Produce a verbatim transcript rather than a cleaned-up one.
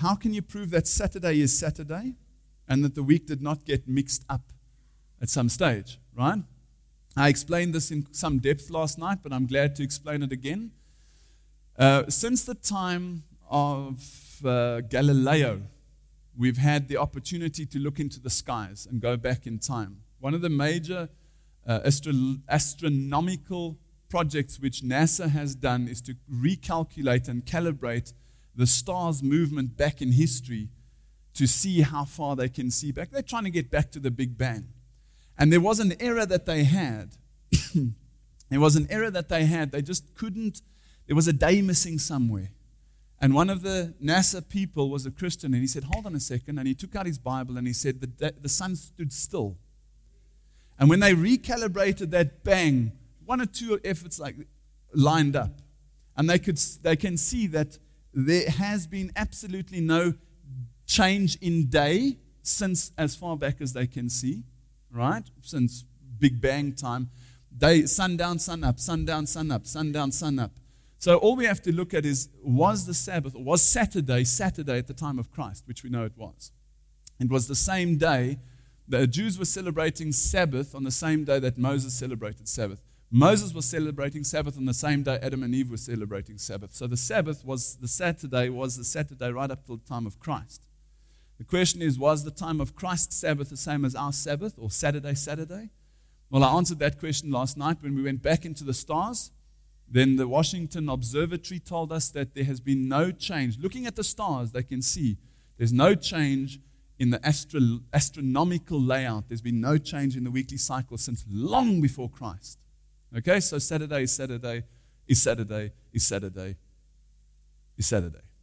how can you prove that Saturday is Saturday and that the week did not get mixed up at some stage, right? I explained this in some depth last night, but I'm glad to explain it again. Uh, since the time of uh, Galileo, we've had the opportunity to look into the skies and go back in time. One of the major uh, astro- astronomical projects which NASA has done is to recalculate and calibrate the stars' movement back in history to see how far they can see back. They're trying to get back to the Big Bang. And there was an error that they had. There was an error that they had. They just couldn't, there was a day missing somewhere. And one of the NASA people was a Christian, and he said, hold on a second. And he took out his Bible and he said, the, da- the sun stood still. And when they recalibrated that, bang, one or two efforts like lined up. And they could they can see that there has been absolutely no change in day since as far back as they can see, right? Since Big Bang time. Day, sundown, sun up, sundown, sun up, sundown, sun up. So all we have to look at is, was the Sabbath, or was Saturday, Saturday at the time of Christ, which we know it was. It was the same day. The Jews were celebrating Sabbath on the same day that Moses celebrated Sabbath. Moses was celebrating Sabbath on the same day Adam and Eve were celebrating Sabbath. So the Sabbath was the Saturday, was the Saturday right up till the time of Christ. The question is, was the time of Christ's Sabbath the same as our Sabbath, or Saturday, Saturday? Well, I answered that question last night when we went back into the stars. Then the Washington Observatory told us that there has been no change. Looking at the stars, they can see there's no change in the astro- astronomical layout. There's been no change in the weekly cycle since long before Christ. Okay, so Saturday is Saturday, is Saturday, is Saturday, is Saturday.